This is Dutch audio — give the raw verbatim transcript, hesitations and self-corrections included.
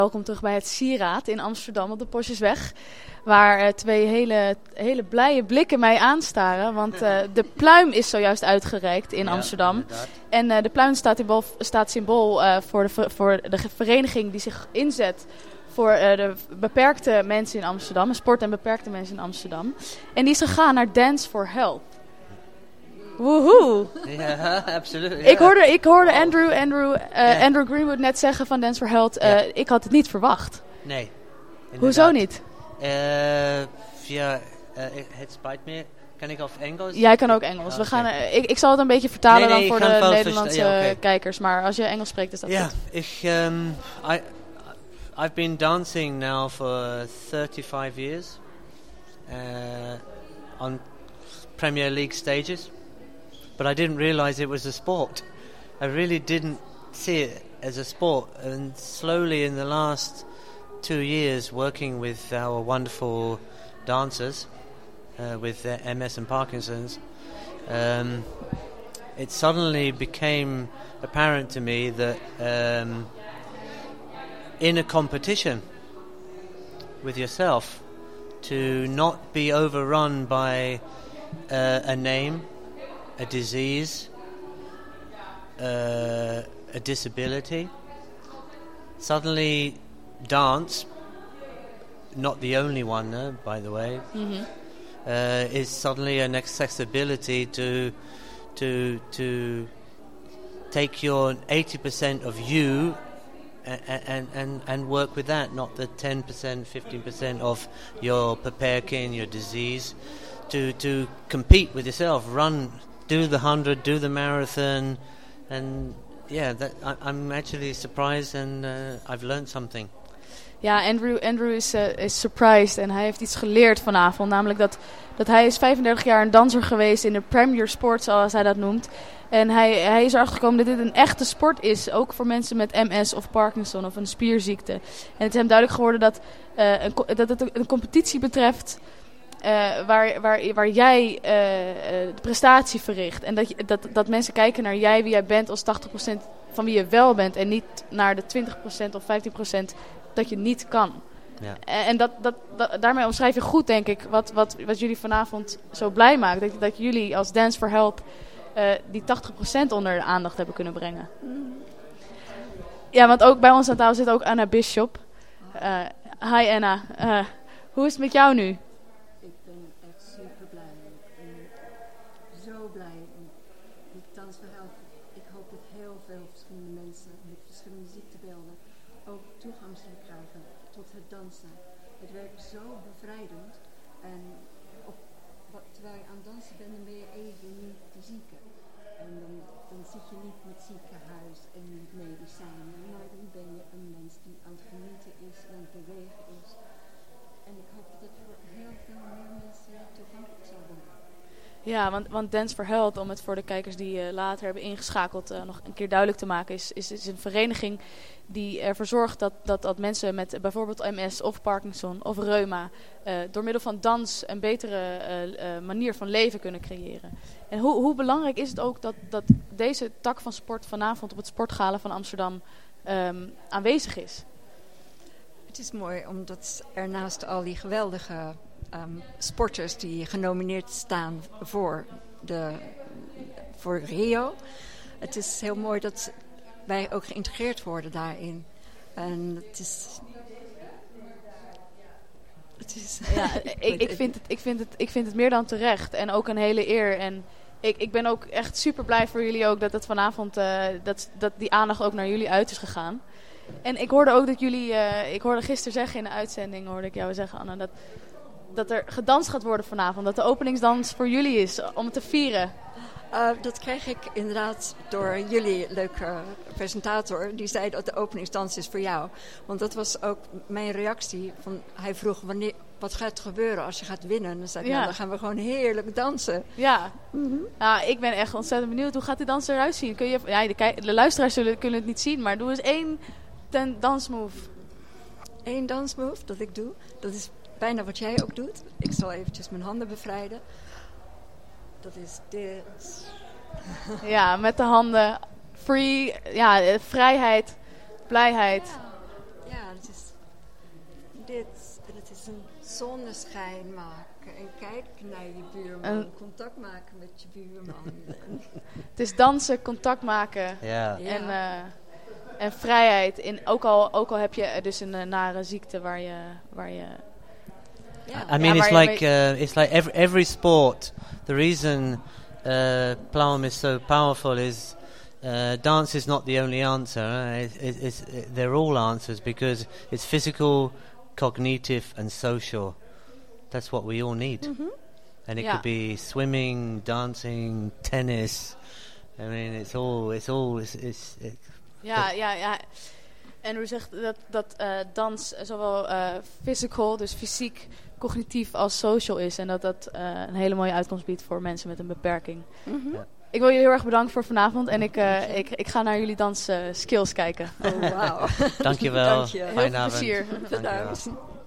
Welkom terug bij het Sieraad in Amsterdam op de Posjesweg. Waar uh, twee hele, hele blije blikken mij aanstaren. Want uh, de pluim is zojuist uitgereikt in ja, Amsterdam. Inderdaad. En uh, de pluim staat, in bol, staat symbool uh, voor, de, voor de vereniging die zich inzet voor uh, de beperkte mensen in Amsterdam. Sport en beperkte mensen in Amsterdam. En die is gegaan naar Dance for Health. Woehoe! Ja, absoluut. Ja. Ik hoorde, ik hoorde Andrew, Andrew, uh, ja. Andrew Greenwood net zeggen van Dance for Health. Uh, ja. Ik had het niet verwacht. Nee. Inderdaad. Hoezo niet? Uh, ja, uh, het spijt me. Kan ik op Engels? Jij kan ook Engels. We gaan, uh, ik, ik zal het een beetje vertalen nee, nee, dan voor de Nederlandse ja, okay. kijkers. Maar als je Engels spreekt is dat ja, goed. Ik, um, I, I've been dancing now for thirty-five years. Uh, on Premier League stages. But I didn't realize it was a sport. I really didn't see it as a sport. And slowly in the last two years working with our wonderful dancers, uh, with uh, M S and Parkinson's, um, it suddenly became apparent to me that um, in a competition with yourself, to not be overrun by uh, a name, a disease, uh, a disability. Suddenly, dance, not the only one, uh, by the way, mm-hmm. uh, is suddenly an accessibility to to to take your eighty percent of you and and and, and work with that, not the ten percent, fifteen percent of your beperking, your disease, to to compete with yourself, run. Do the hundred, do the marathon, and yeah, that, I, I'm actually surprised and uh, I've learned something. Ja, Andrew, Andrew is, uh, is surprised en hij heeft iets geleerd vanavond. Namelijk dat, dat hij is vijfendertig jaar een danser geweest in de Premier Sport, zoals hij dat noemt. En hij, hij is erachter gekomen dat dit een echte sport is, ook voor mensen met M S of Parkinson of een spierziekte. En het is hem duidelijk geworden dat, uh, een, dat het een competitie betreft Uh, waar, waar, waar jij uh, uh, de prestatie verricht. En dat, je, dat, dat mensen kijken naar jij, wie jij bent, als tachtig procent van wie je wel bent. En niet naar de twintig procent of vijftien procent dat je niet kan. Ja. En, en dat, dat, dat, daarmee omschrijf je goed, denk ik, wat, wat, wat jullie vanavond zo blij maakt. Dat, dat jullie als Dance for Help uh, die tachtig procent onder de aandacht hebben kunnen brengen. Ja, want ook bij ons aan tafel zit ook Anna Bishop. Uh, hi Anna, uh, hoe is het met jou nu? Toegang zullen krijgen tot het dansen. Het werkt zo bevrijdend. En op, wat, terwijl je aan het dansen bent, dan ben je even niet de zieke. En dan, dan zit je niet met ziekenhuis en met medicijnen. Maar dan ben je een mens die aan het genieten is en aan het bewegen is. En ik hoop dat het voor heel veel meer mensen toegankelijk zal worden. Ja, want, want Dance for Health, om het voor de kijkers die uh, later hebben ingeschakeld uh, nog een keer duidelijk te maken, is, is, is een vereniging die ervoor zorgt dat, dat, dat mensen met bijvoorbeeld M S of Parkinson of reuma uh, door middel van dans een betere uh, uh, manier van leven kunnen creëren. En hoe, hoe belangrijk is het ook dat, dat deze tak van sport vanavond op het Sportgala van Amsterdam um, aanwezig is? Het is mooi omdat er naast al die geweldige um, sporters die genomineerd staan voor, de, voor Rio, het is heel mooi dat wij ook geïntegreerd worden daarin. En het is... Het is ja, ik, ik, vind het, ik, vind het, ik vind het meer dan terecht. En ook een hele eer. En ik, ik ben ook echt super blij voor jullie ook dat het vanavond uh, dat, dat die aandacht ook naar jullie uit is gegaan. En ik hoorde ook dat jullie, uh, ik hoorde gisteren zeggen in de uitzending, hoorde ik jou zeggen, Anna, dat, dat er gedanst gaat worden vanavond. Dat de openingsdans voor jullie is, om het te vieren. Uh, dat kreeg ik inderdaad door jullie leuke presentator. Die zei dat de openingsdans is voor jou. Want dat was ook mijn reactie. Van, hij vroeg, wanneer, wat gaat er gebeuren als je gaat winnen? En dan zei ik, ja. nou, dan gaan we gewoon heerlijk dansen. Ja, mm-hmm. Nou, ik ben echt ontzettend benieuwd. Hoe gaat die dans eruit zien? Kun je, ja, de, de luisteraars zullen, kunnen het niet zien. Maar doe eens één ten dansmove. Eén dansmove dat ik doe. Dat is bijna wat jij ook doet. Ik zal eventjes mijn handen bevrijden. Dat is dit. Ja, met de handen. Free, ja, vrijheid, blijheid. Ja, ja, dat is Het is een zonneschijn maken en kijken naar je buurman. En- Contact maken met je buurman. Het is dansen, contact maken Ja. Ja. en, uh, en vrijheid. In, ook, al, ook al heb je dus een uh, nare ziekte waar je... Waar je Ja. I mean, Ja, it's waar je like uh, it's like every every sport. The reason uh, Plough is so powerful is uh, dance is not the only answer. Uh, it, it, it's, it, they're all answers because it's physical, cognitive, and social. That's what we all need. Mm-hmm. And it Yeah. could be swimming, dancing, tennis. I mean, it's all it's all it's, it's it, Ja, ja, ja. En u zegt dat, dat uh, dans zowel uh, physical, dus fysiek, cognitief als social is. En dat dat uh, een hele mooie uitkomst biedt voor mensen met een beperking. Mm-hmm. Ja. Ik wil jullie heel erg bedanken voor vanavond. En ik, uh, ik, ik ga naar jullie dans uh, skills kijken. Oh, wauw. Dankjewel. Dank je. Heel Fijne veel avond. plezier. Dankjewel. Bedankt.